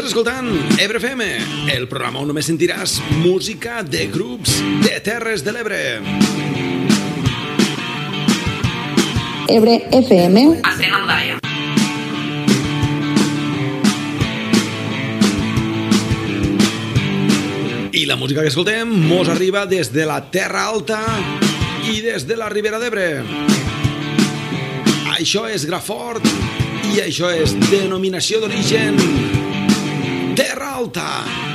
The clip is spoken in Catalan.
Estàs escoltant Ebre FM, el programa on només sentiràs música de grups de Terres de l'Ebre. Ebre FM. Antena Aldaia. I la música que escoltem mos arriba des de la Terra Alta i des de la Ribera d'Ebre. Això és Grafort i això és Denominació d'Origen Terra Alta.